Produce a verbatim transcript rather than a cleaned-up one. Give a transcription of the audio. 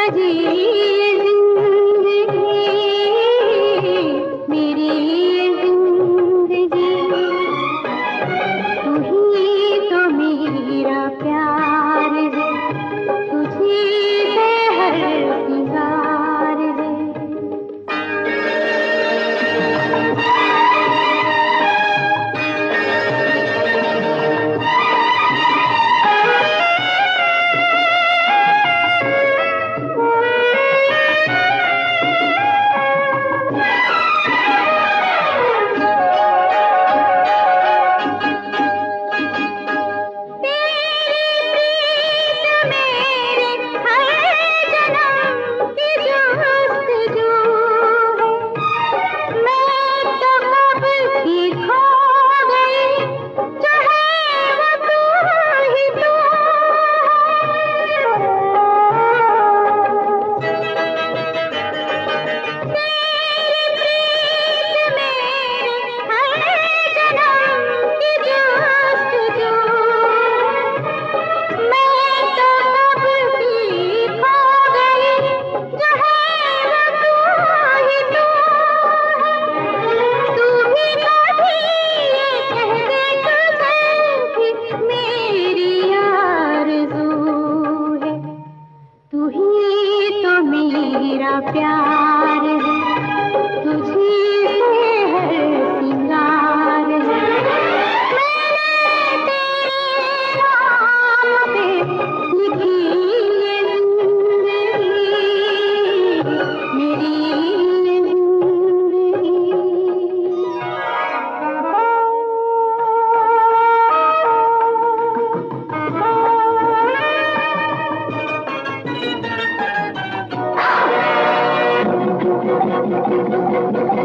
सजी ये जिंदगी, मेरी ये जिंदगी, तू ही तो मेरा प्यार है, तुझी पे हर सिंगार है। मेरा प्यार है, तुझी से हर सिंगार है। मैंने तेरे नाम पे लिखी ये जिंदगी, मेरी ये जिंदगी। Thank you.